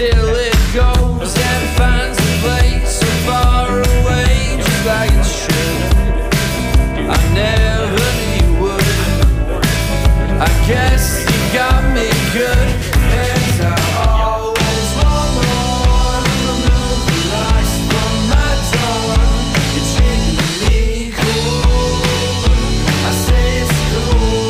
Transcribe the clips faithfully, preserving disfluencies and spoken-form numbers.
till it goes and finds a place so far away, just like it should. I never knew you would. I guess you got me good. And I always want more. Remove the lights from my door. You're treating me cool. I say it's cool.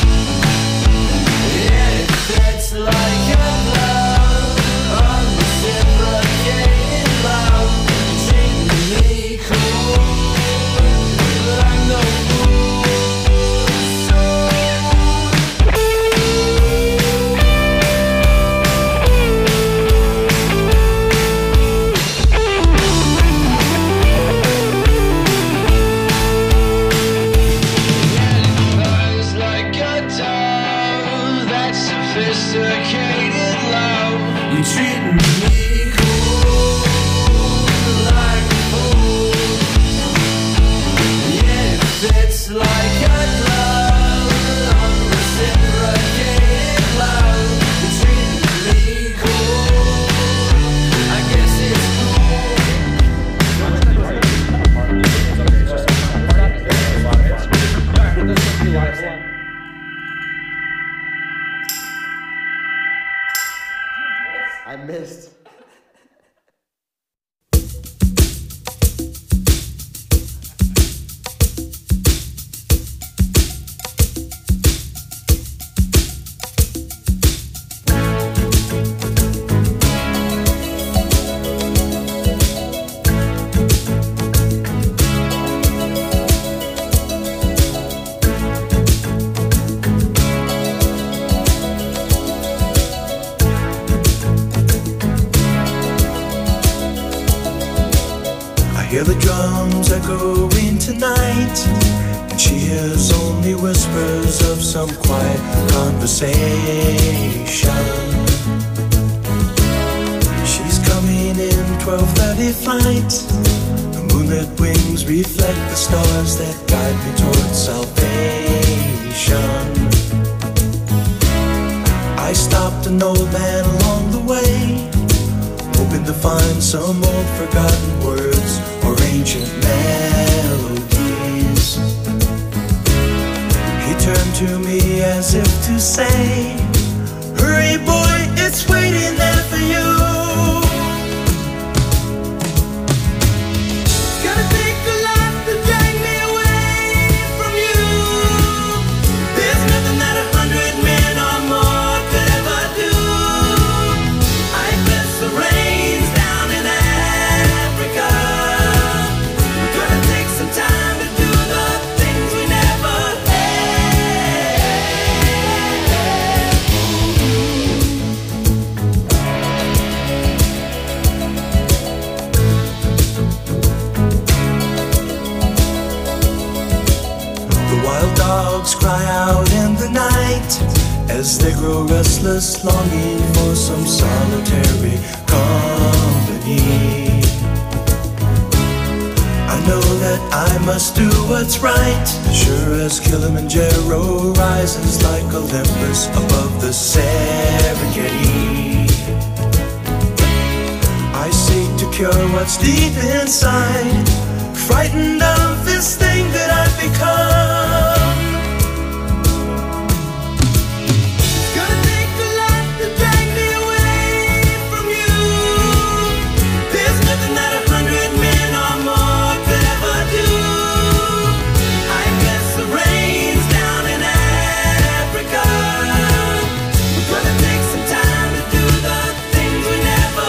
Yeah, it fits like a glove. Unreciprocated love. You're treating me cool. Like no fool. So burns like a dove. That sophisticated love. You're treating me cool, like a fool. Yeah, it fits like a glove. Unreciprocated love. You're treating me cool. I guess it's I missed. Hear the drums echoing tonight, and she hears only whispers of some quiet conversation. She's coming in twelve thirty flight. The moonlit wings reflect the stars that guide me towards salvation. I stopped an old man along the way, hoping to find some old forgotten words or ancient melodies. He turned to me as if to say, hurry boy, it's waiting there for you. It's gonna take a lot to drag me away from you. There's nothing that a hundred men or more could ever do. I bless the rains down in Africa. We're gonna take some time to do the things we never The wild dogs cry out in the night as they grow restless, longing for some solitary company. I know that I must do what's right, sure as Kilimanjaro rises like Olympus above the Serengeti. I seek to cure what's deep inside, frightened of this thing that I've become. It's gonna take a lot to drag me away from you. There's nothing that a hundred men or more could ever do. I bless the rains down in Africa. We're gonna take some time to do the things we never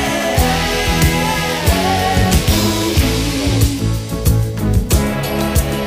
had.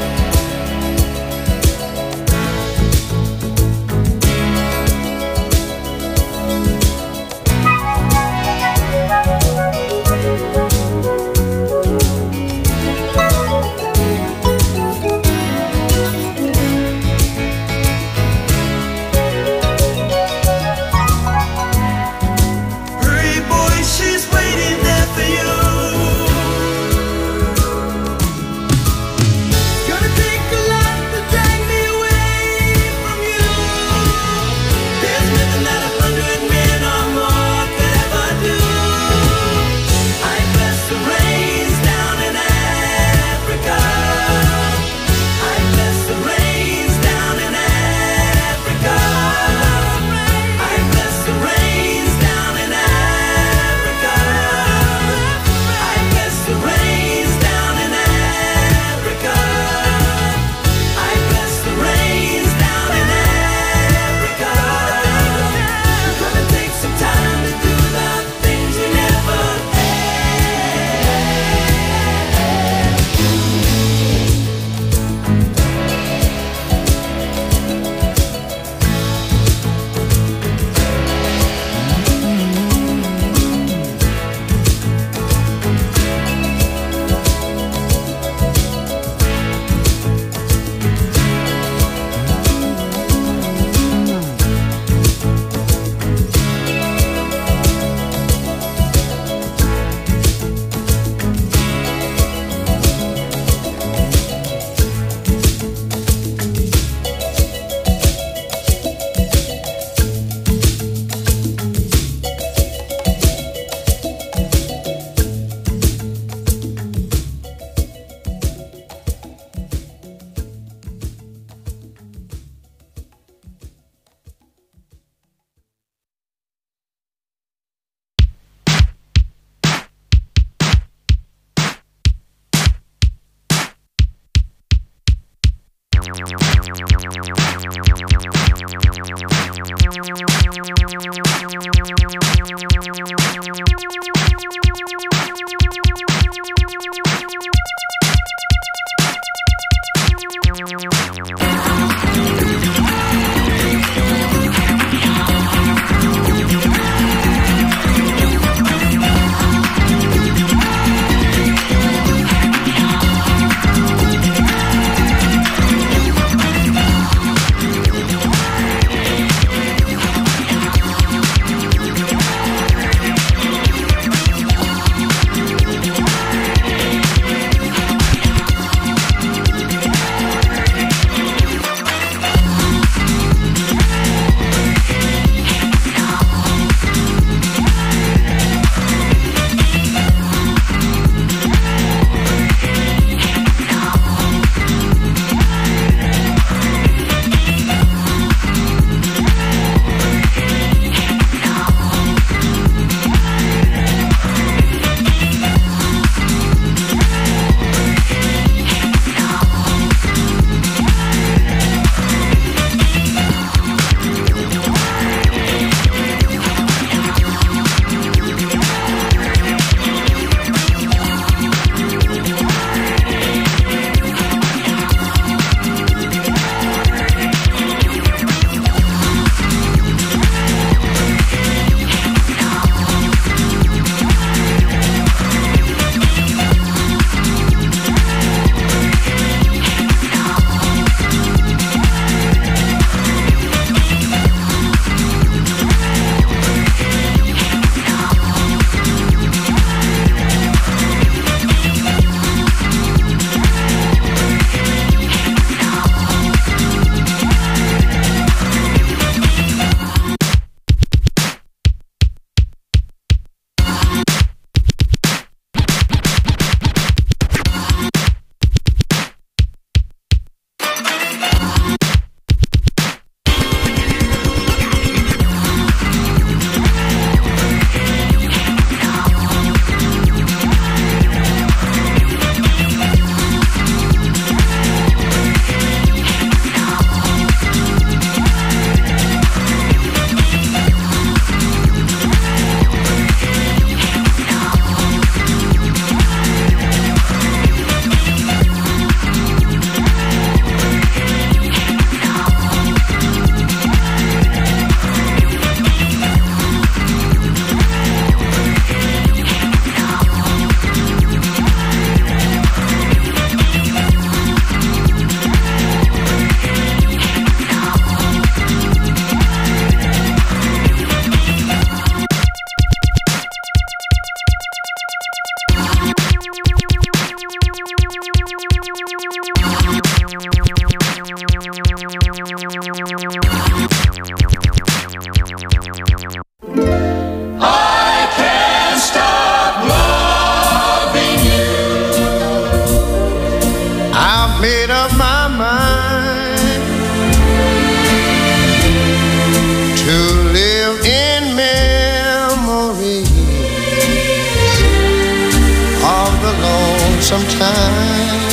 sometime.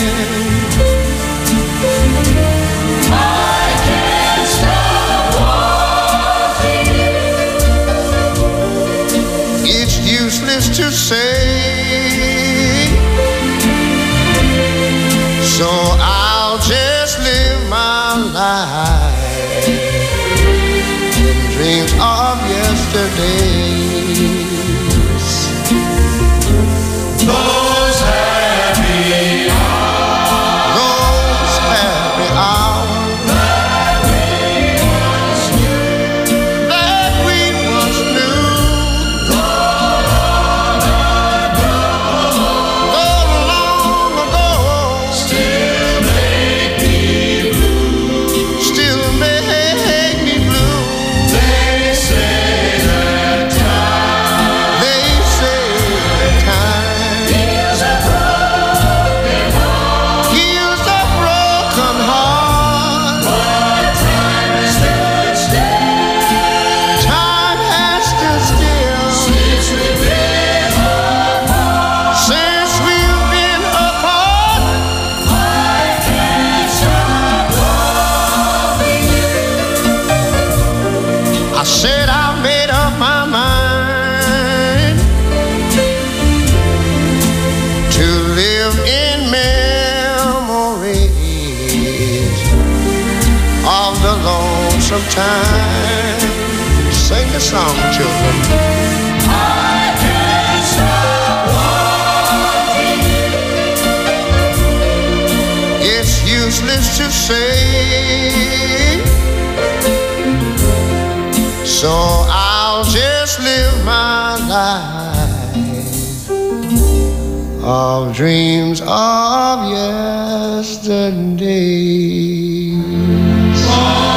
I can't stop wanting you. It's useless to say, so I'll just live my life in dreams of yesterdays. Those happy hours, Those happy hours that we once knew, that we once knew, long ago, so long ago, still make me blue. still make me blue. They say that time They say that time heals a broken heart, heals a broken heart. but time has stood still Time has stood still since we've been apart. since we've been apart. I can't stop loving you. I said I made up my mind to live in memories of the lonesome time. Sing the song, children. I can't stop wanting you. It's useless to say, so I'll just live my life of dreams of yesterdays.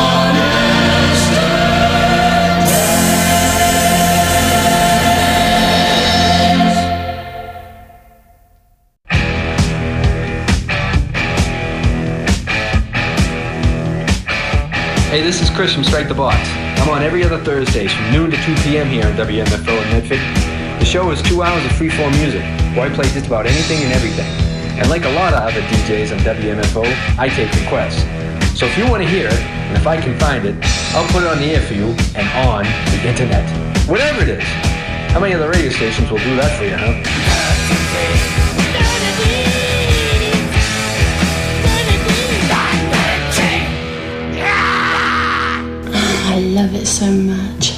Hey, this is Chris from Strike the Box. I'm on every other Thursdays from noon to two p.m. here on W M F O in Medford. The show is two hours of free-form music, where I play just about anything and everything. And like a lot of other D Js on W M F O, I take requests. So if you want to hear it, and if I can find it, I'll put it on the air for you and on the internet. Whatever it is. How many other radio stations will do that for you, huh? I love it so much.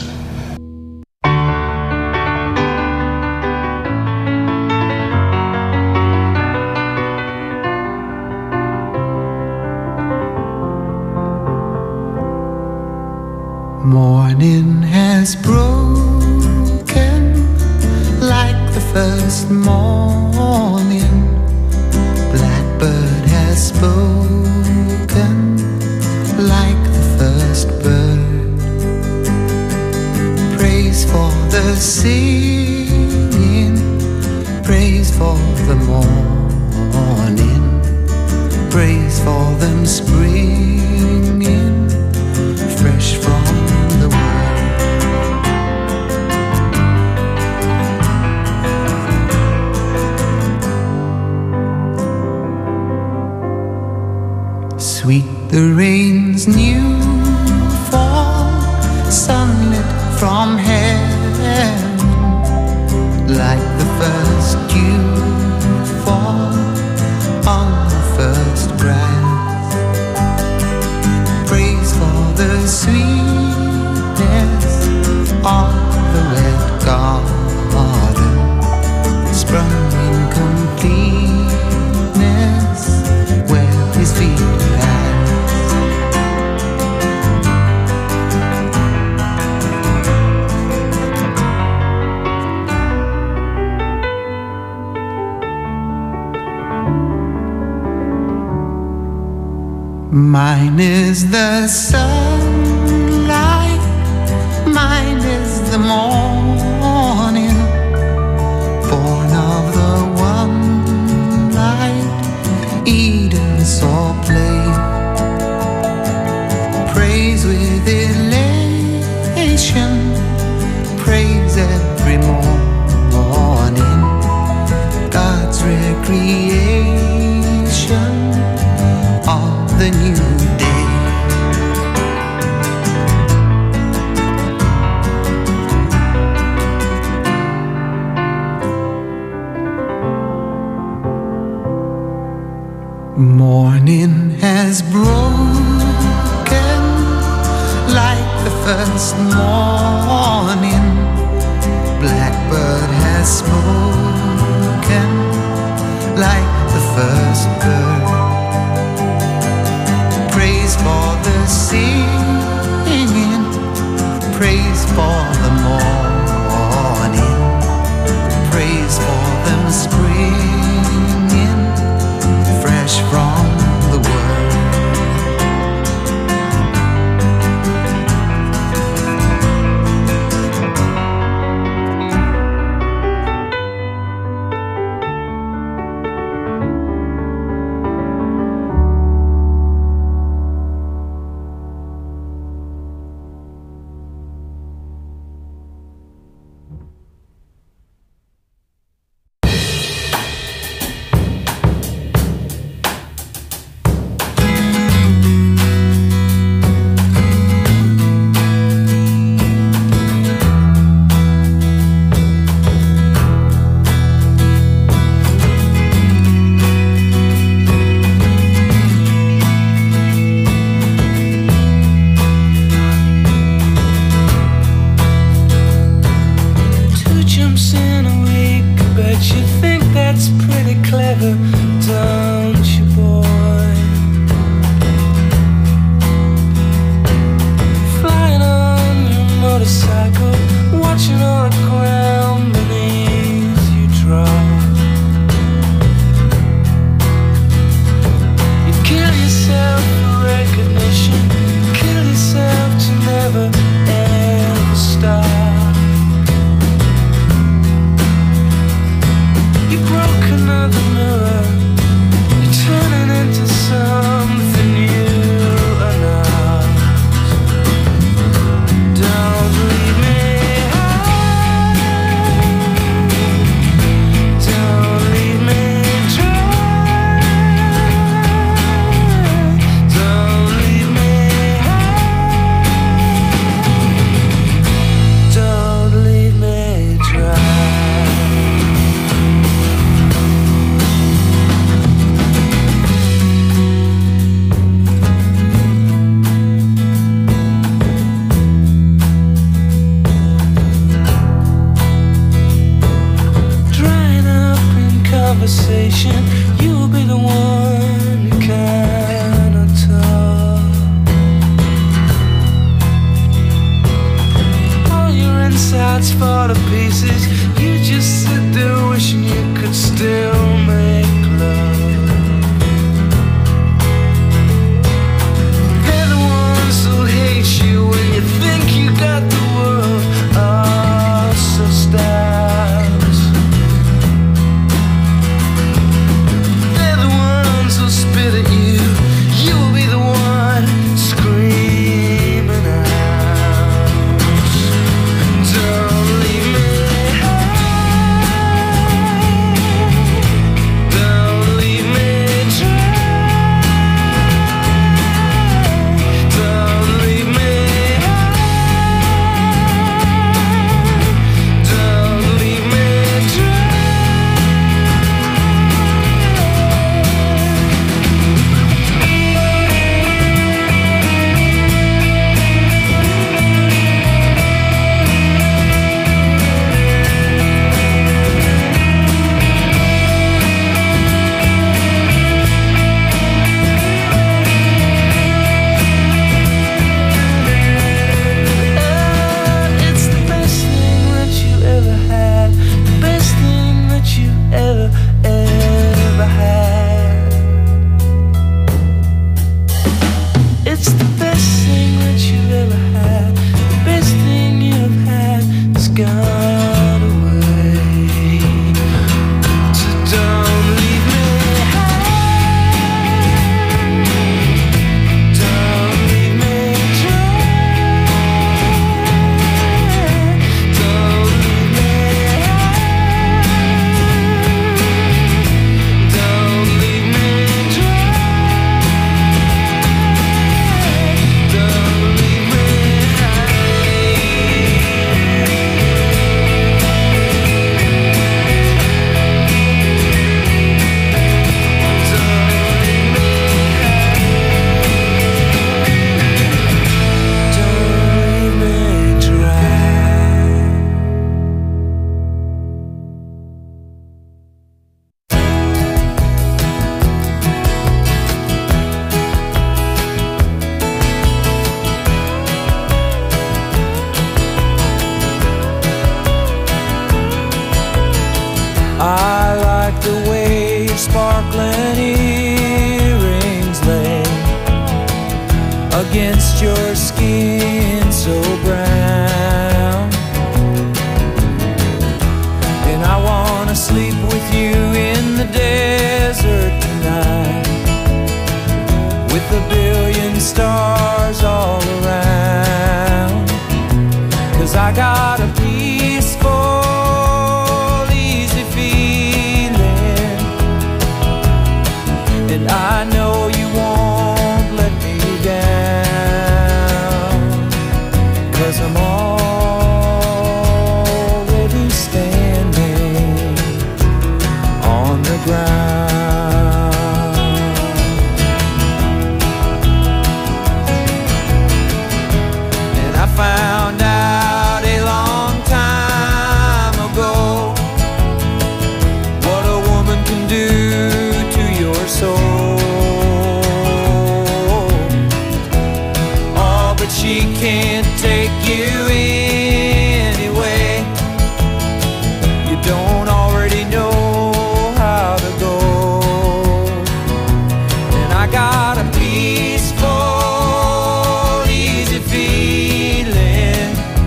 Morning has broken like the first morning. Blackbird has spoken like the first bird. Praise for the singing, praise for the morning, praise for them springing fresh from the world. Sweet the rain's new fall, sunlit from heaven, like the first dew fall on the first grass. Praise for the sweetness of the wet garden, sprung in completeness where his feet pass. Mine is the sunlight, mine is the morning, born of the one light Eden saw play. Praise with elation, praise every morning, God's recreation. Morning has broken like the first morning. Blackbird has spoken like the first bird. Praise for the singing, praise for the morning, praise for them springing fresh from the world. Don't leave me your skin so brown. And I wanna sleep with you in the desert tonight, with a billion stars all around. 'Cause I got a peaceful, easy feeling, and I know you won't let me down. 'Cause I'm already standing on the ground. And I found out a long time ago what a woman can do to your soul. Oh, but she can't take you anyway. You don't already know how to go. And I got a peaceful, easy feeling,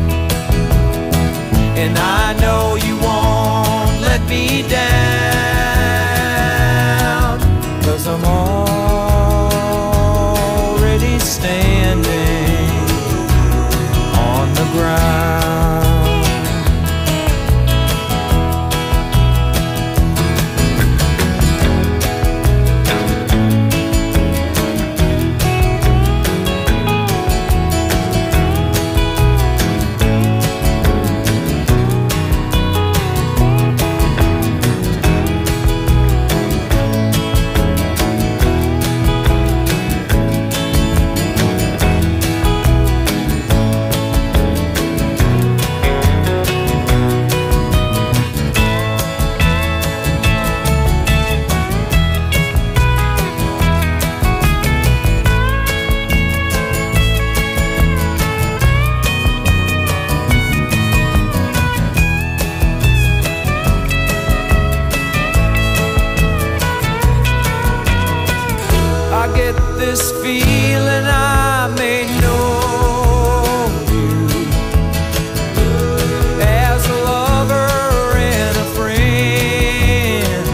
and I know you won't let me down. 'Cause I'm already standing on the ground. I get this feeling I may know you as a lover and a friend,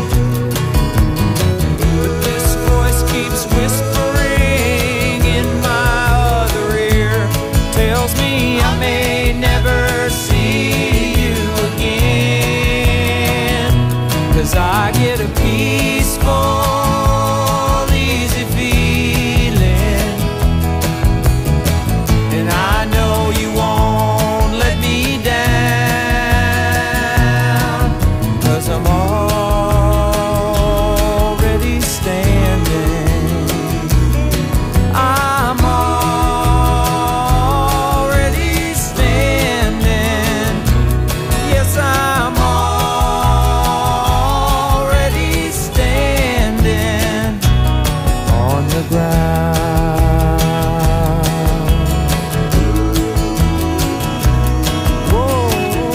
but this voice keeps whispering in my other ear, tells me I may never see you again. 'Cause I get a peaceful, easy feeling, and I know you won't let me down. 'Cause I'm already standing, I'm already standing, yes I'm already standing on the ground. Whoa.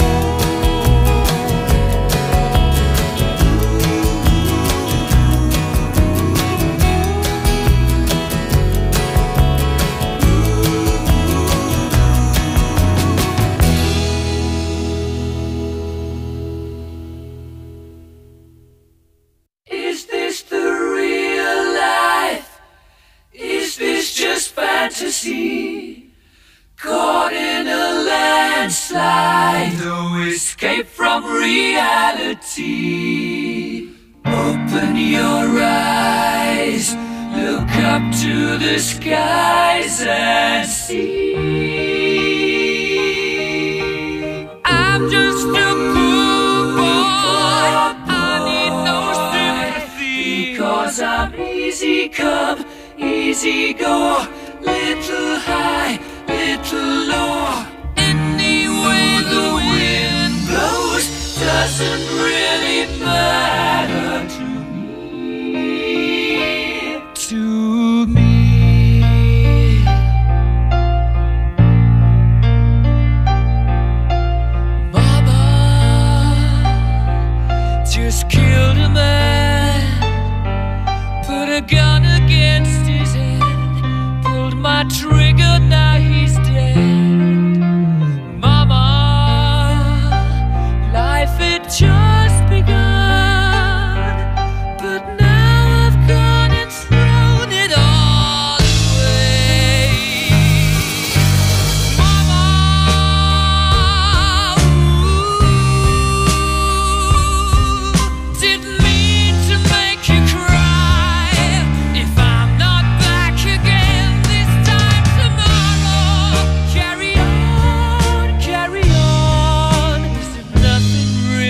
Is this the real life? Is this just fantasy? Caught in a landslide, no escape from reality. Open your eyes, look up to the skies and see. I'm just a poor boy, I need no sympathy, because I'm easy come, easy go, little high, little low. Any way the wind blows doesn't really matter to me. To me. Mama just killed a man, put a gun against his head, pulled my trigger now.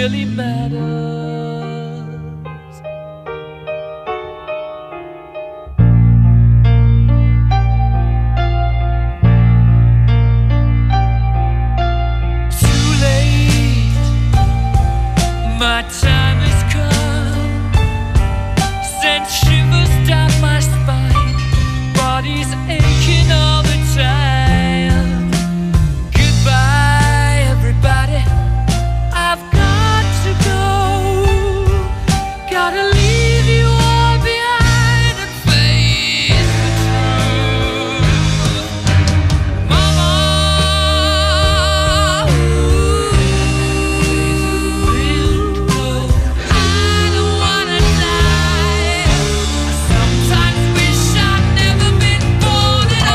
really matters. Too late, my time has come. Sent shivers down my spine, body's aching all the time. Goodbye, everybody, I've got to go. Gotta leave you all behind and face the truth. Mama, I don't wanna die. Sometimes wish I'd never been born at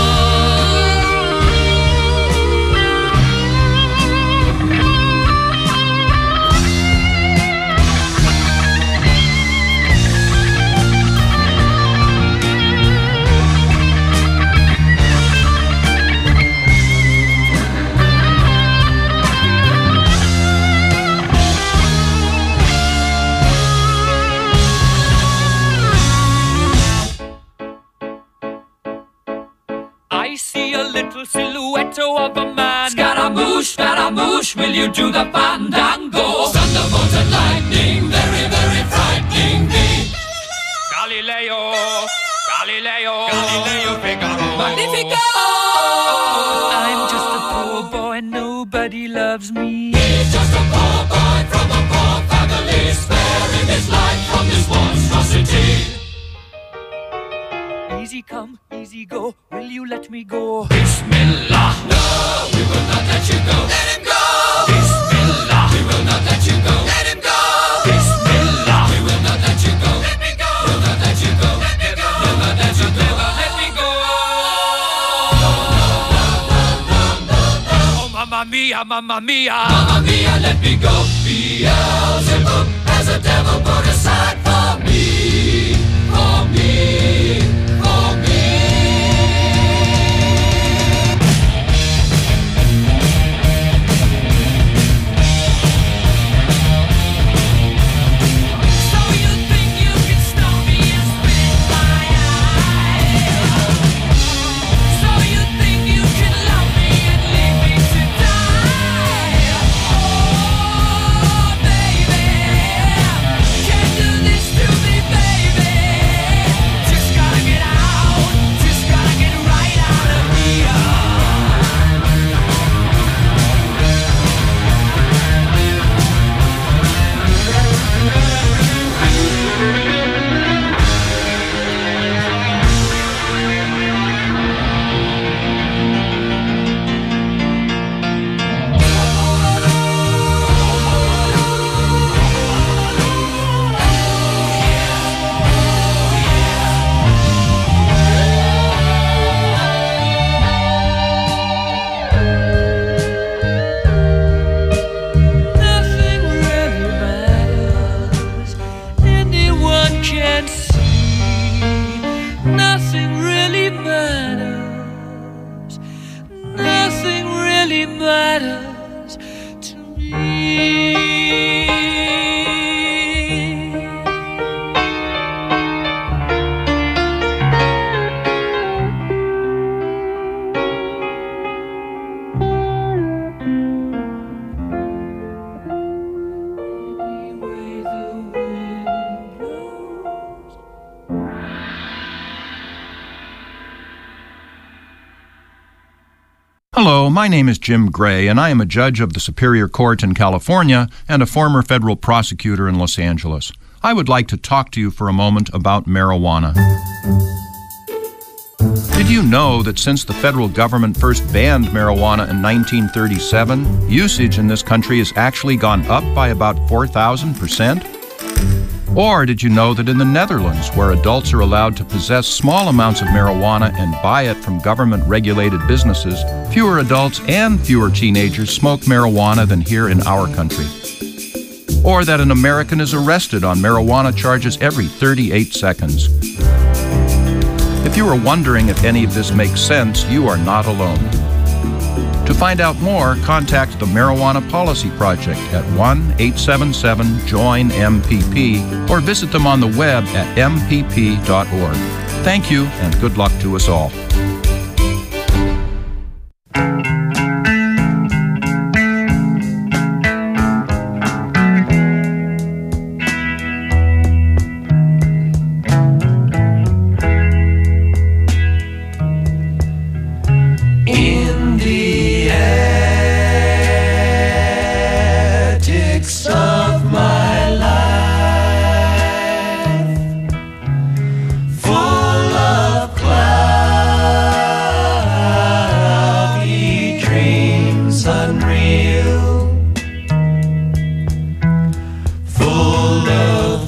I see a little silhouette of a man. Scaramouche, Scaramouche, will you do the fandango? Thunderbolt and lightning, very, very frightening me. Galileo, Galileo, Galileo Figaro. Magnifico! I'm just a poor boy, nobody loves me. He's just a poor boy from a poor family, sparing his life from this monstrosity. Easy come, easy go, will you let me go? Bismillah, no, we will not let you go. Let him go! Bismillah, we will not let you go. Let him go! Bismillah, we will not let you go. Let me go! We'll not let you go. Let me go! We'll not let you go. Let me go! Oh, mamma mia, mamma mia, mamma mia, let me go. Beelzebub has a devil put aside for me, for me, for me. So you think you can stop me and spit my eye? So you think you can love me and leave me to die? Oh, baby, can't do this to me, baby. Just gotta get out, just gotta get right out of here. Nothing really matters, anyone can see. Nothing really matters, nothing really matters to me. Any way the wind blows. Hello, my name is Jim Gray, and I am a judge of the Superior Court in California and a former federal prosecutor in Los Angeles. I would like to talk to you for a moment about marijuana. Did you know that since the federal government first banned marijuana in nineteen thirty-seven, usage in this country has actually gone up by about four thousand percent? Or did you know that in the Netherlands, where adults are allowed to possess small amounts of marijuana and buy it from government-regulated businesses, fewer adults and fewer teenagers smoke marijuana than here in our country? Or that an American is arrested on marijuana charges every thirty-eight seconds? If you are wondering if any of this makes sense, you are not alone. To find out more, contact the Marijuana Policy Project at one eight seven seven join M P P or visit them on the web at m p p dot org. Thank you, and good luck to us all. In the attics of my life, full of cloudy dreams unreal, full of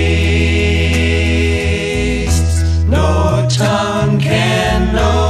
tastes no tongue can know.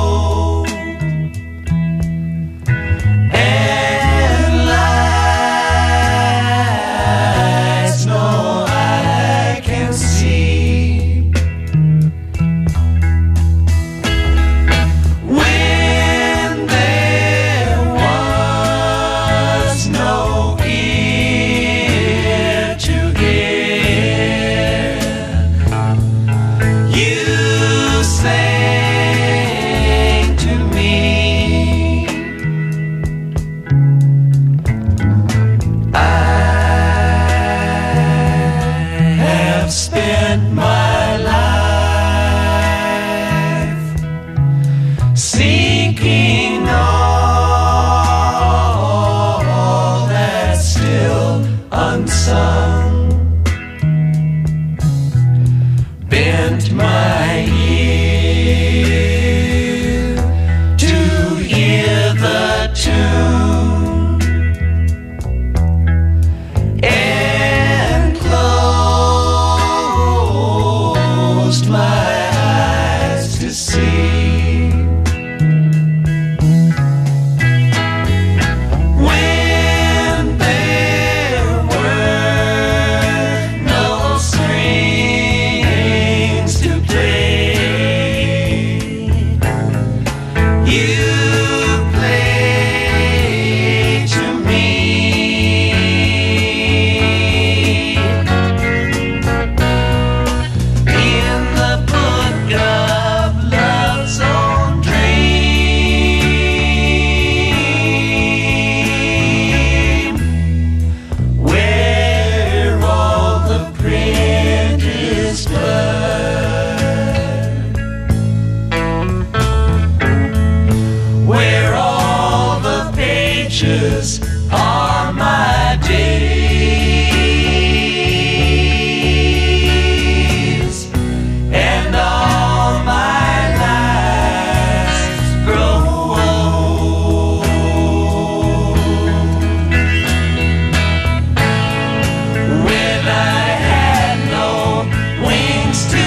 Spent my life seeking all that's still unsung, bent my ear to hear the tune, and closed my eyes to see. When there were no strings to play, you played to me. In the book of love's own dream, where all the print is blurred, where all the pages are my days, and all my lives grow old. When I had no wings to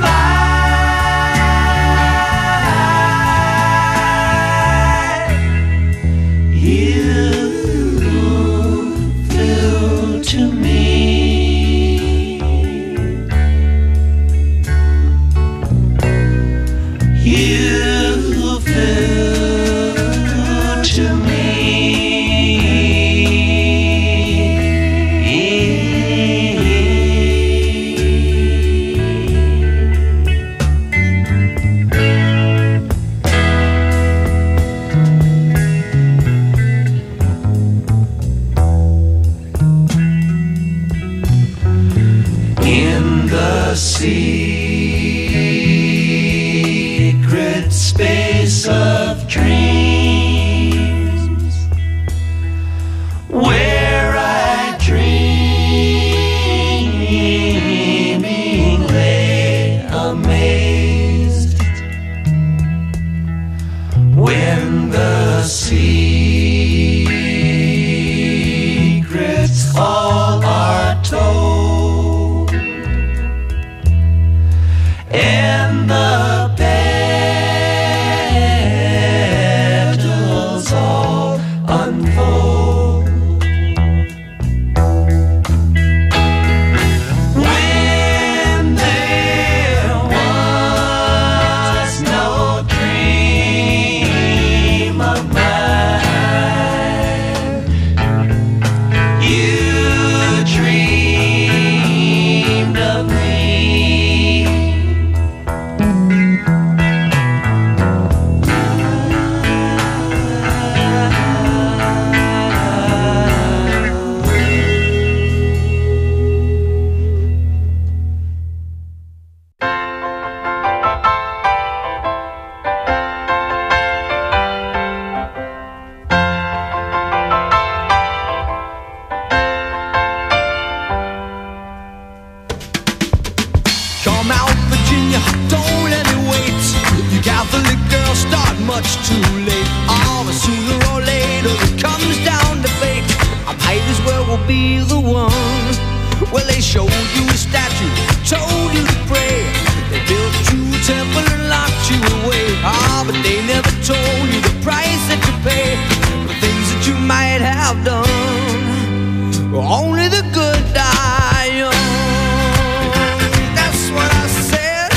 fly, you flew to me. You flew to in the secret space of dreams, where I dreaming lay amazed, when the secrets all are told, be the one. Well, they showed you a statue, told you to pray. They built you a temple and locked you away. Ah, but they never told you the price that you pay for the things that you might have done. Well, only the good die young. That's what I said.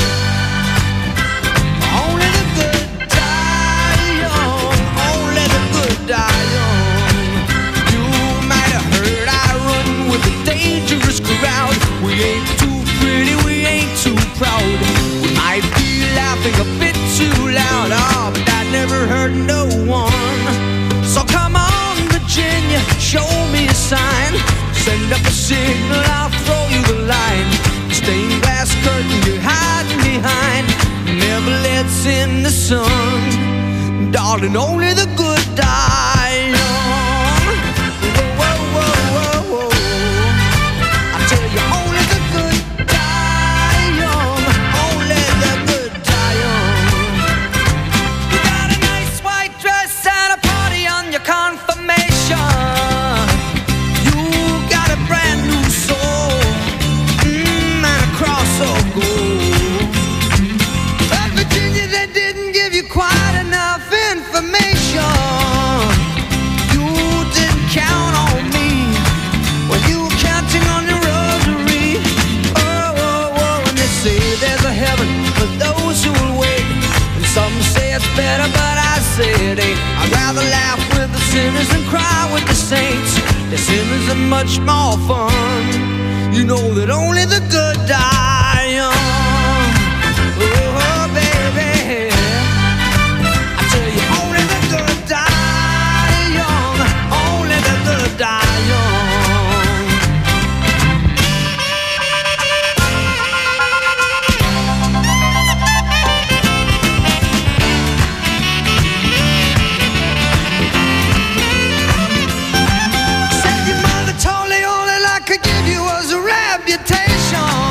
Only the good die young. Only the good die young. You might have heard I run with a dangerous crowd. We ain't too pretty, we ain't too proud. We might be laughing a bit too loud. Oh, but that never hurt no one. So come on, Virginia, show me a sign. Send up a signal, I'll throw you the line. Stained glass curtain you're hiding behind never lets in the sun. Darling, only the good die young. Whoa, whoa, whoa, whoa, whoa. I tell you, only the good die young. Only the good die young. You got a nice white dress and a party on your confirmation. You got a brand new soul, mm, and a cross of gold. But Virginia, they didn't give you quite enough information. You didn't count on me when you were counting on your rosary. Oh, oh, oh, and they say there's a heaven for those who will wait. And some say it's better, but I say it ain't. I'd rather laugh with the sinners than cry with the saints. The sinners are much more fun. You know that only the good die young. Oh, baby, I tell you, only the good die young. Only the good die young. Said your mother told you all that I could give you was a reputation.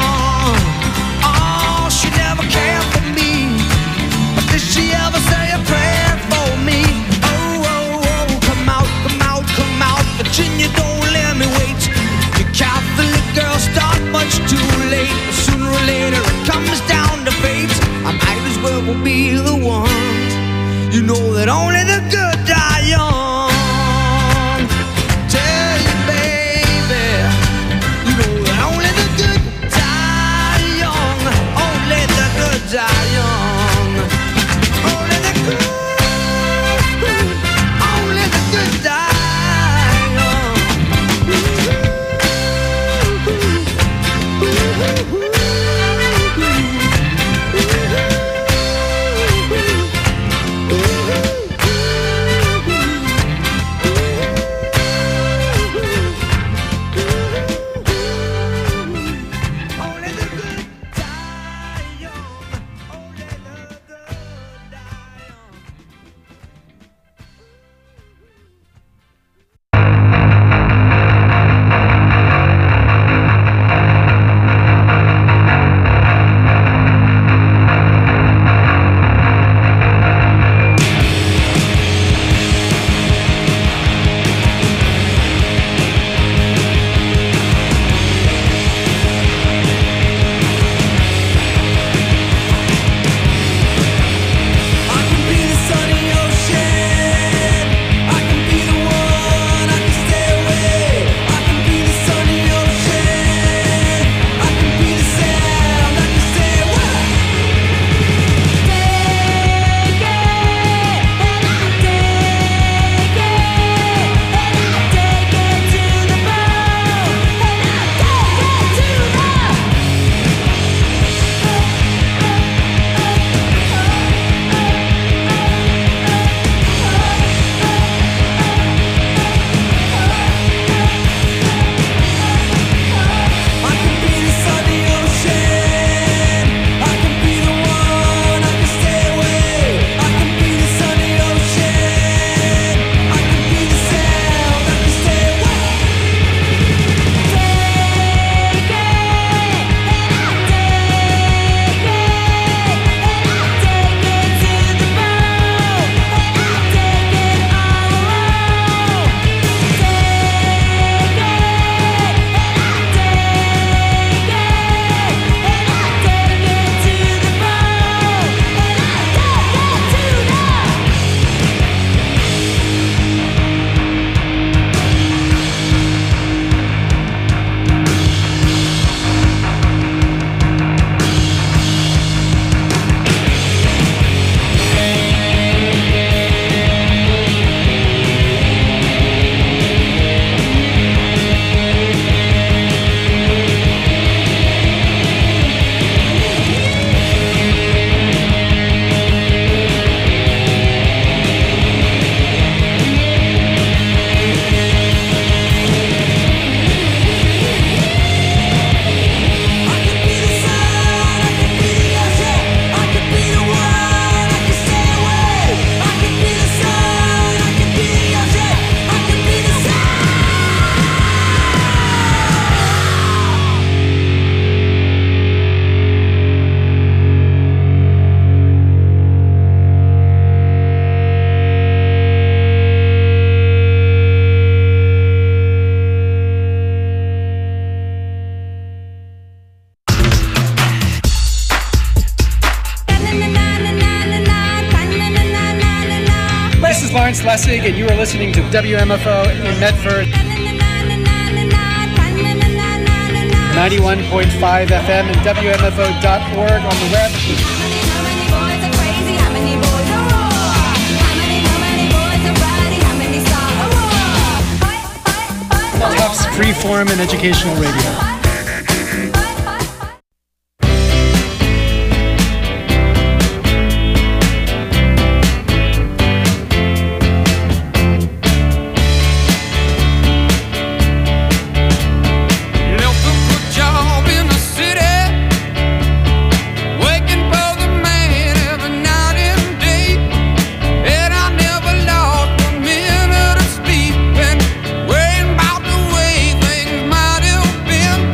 Lessig, and you are listening to W M F O in Medford. ninety-one point five F M and W M F O dot org on the web. Tufts Freeform and Educational Radio. Been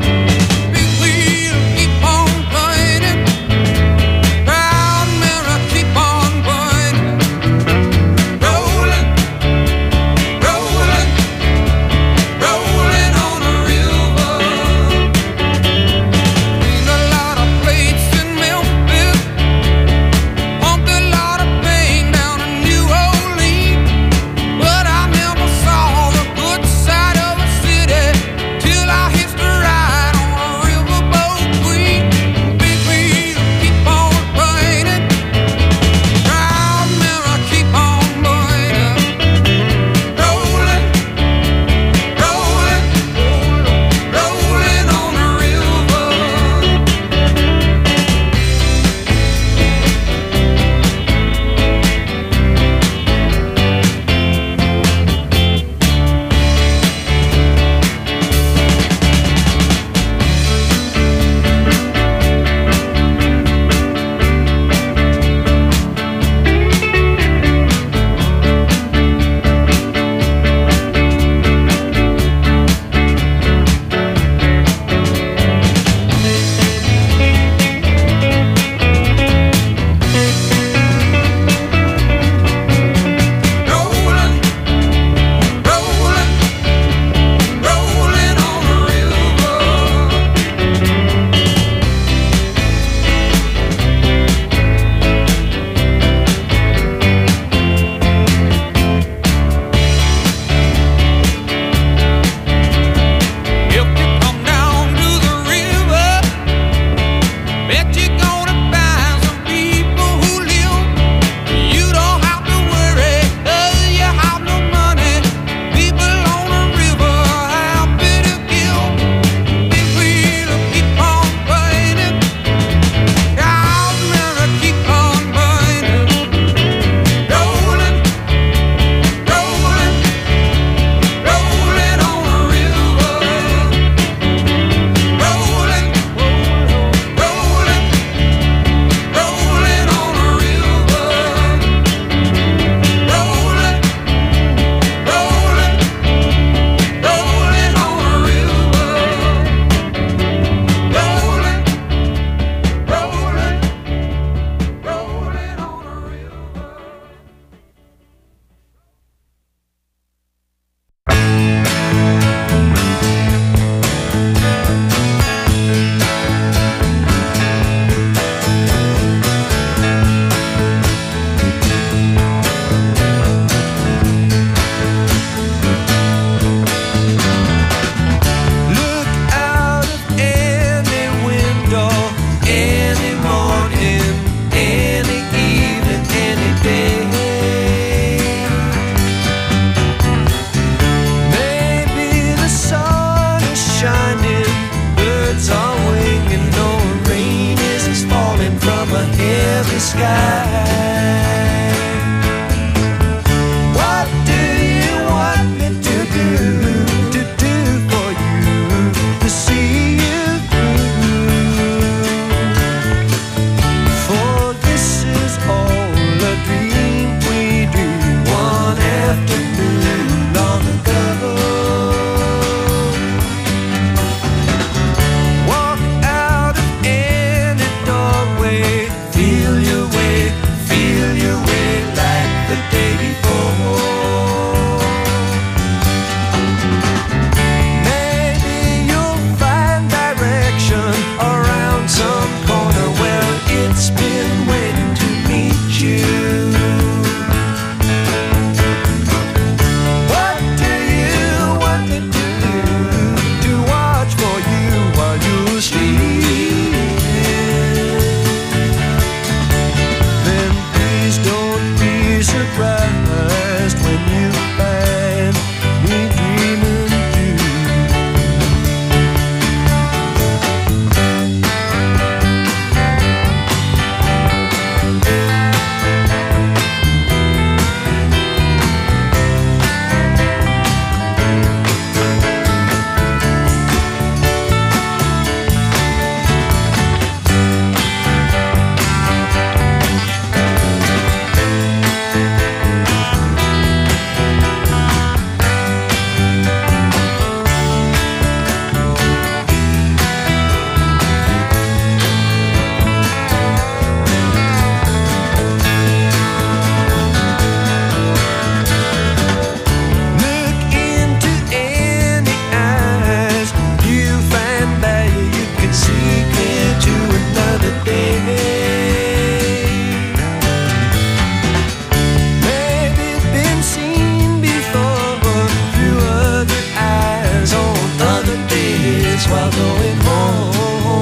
are going home.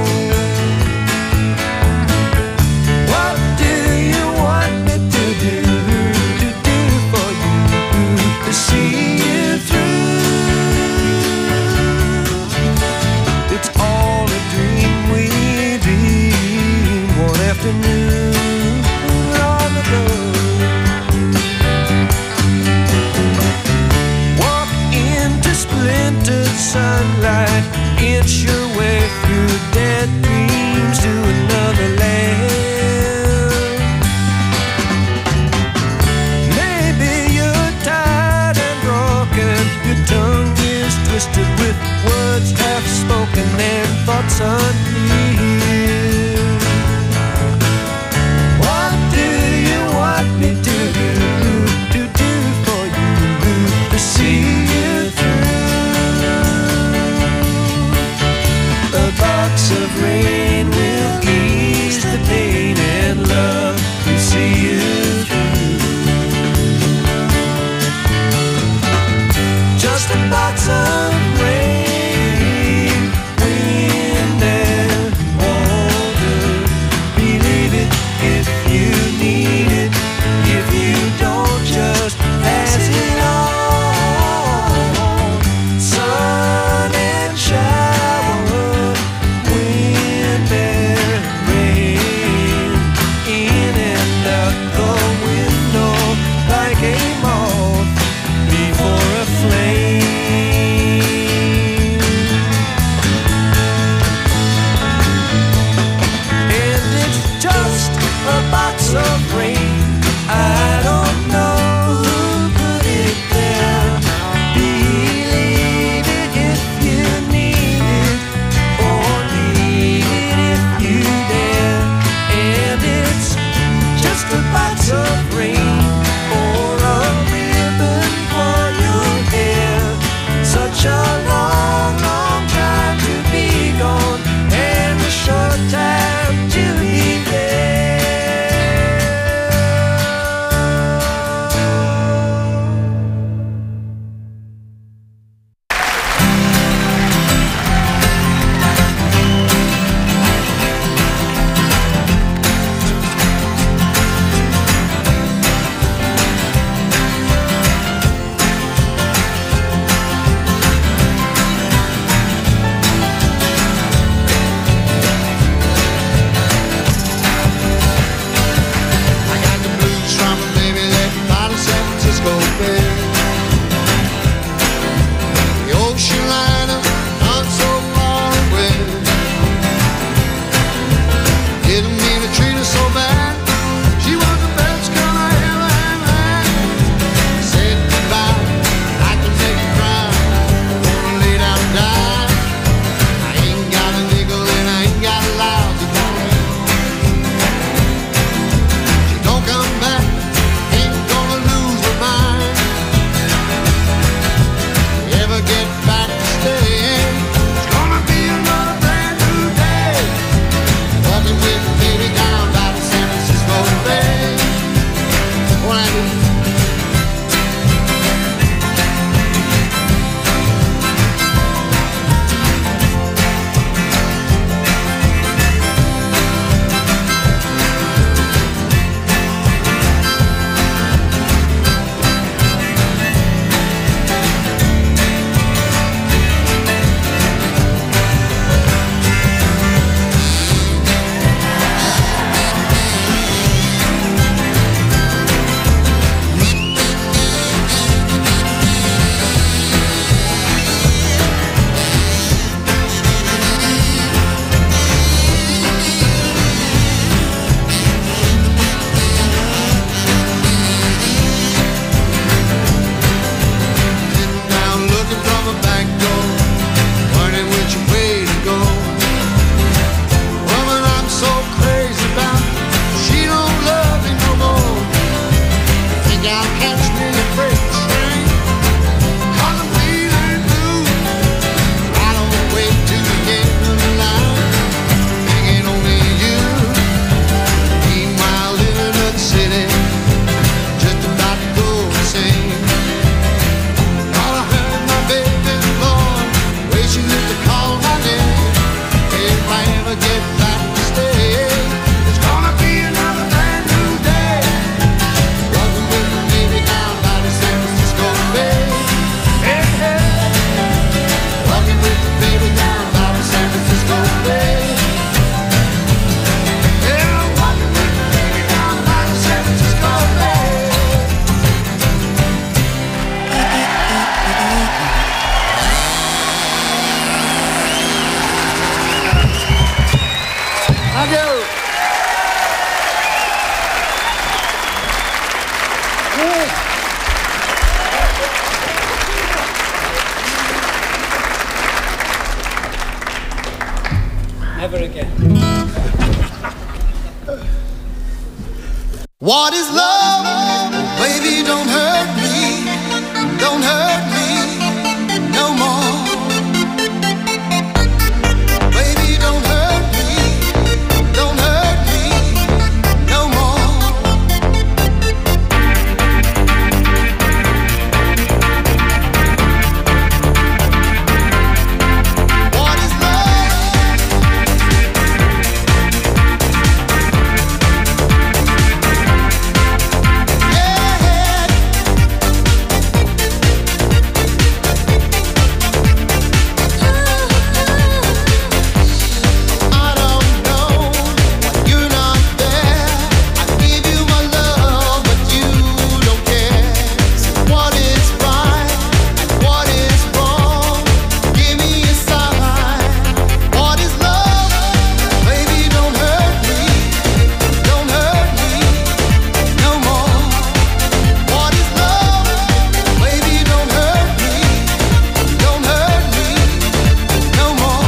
What do you want me to do, to do for you, to see you through? It's all a dream we dream one afternoon on the road. Walk into splintered sunlight, inch your way through dead dreams to another land. Maybe you're tired and broken, your tongue is twisted with words half spoken and thoughts unhealed. What do you want me to do, to do for you, to see you through? A box of rain will ease the pain and love to see you through. Just a box of rain, wind and Thank you. Never again. What is love? Baby, don't hurt me. Don't hurt me no more. Baby, don't hurt me. Don't hurt me no more. What is love? Yeah. I don't know why you're not there. I give you my love, but you don't care. So what is right and what is wrong? Give me a sign. What is love? Baby, don't hurt me. Don't hurt me no more. What is love? Baby, don't hurt me. Don't hurt me no more.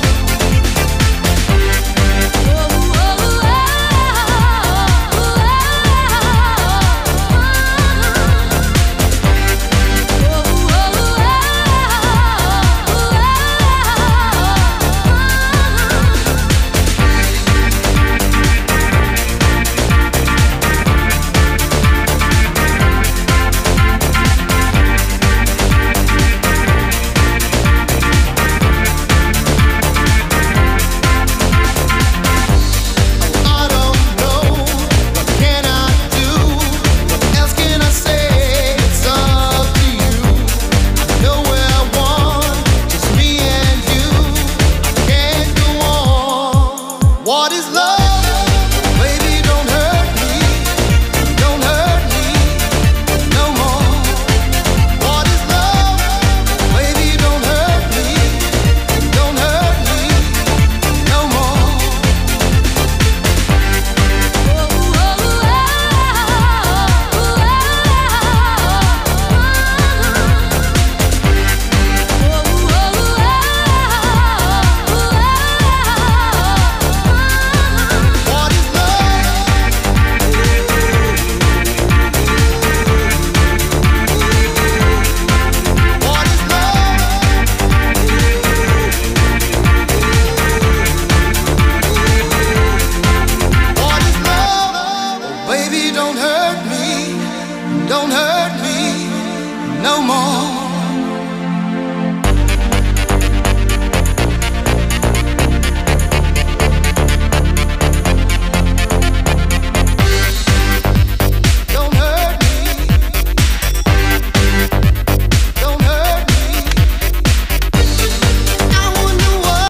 I don't know, what can I do? What else can I say? It's up to you. I know where I want, just me and you. I can't go on. What is love?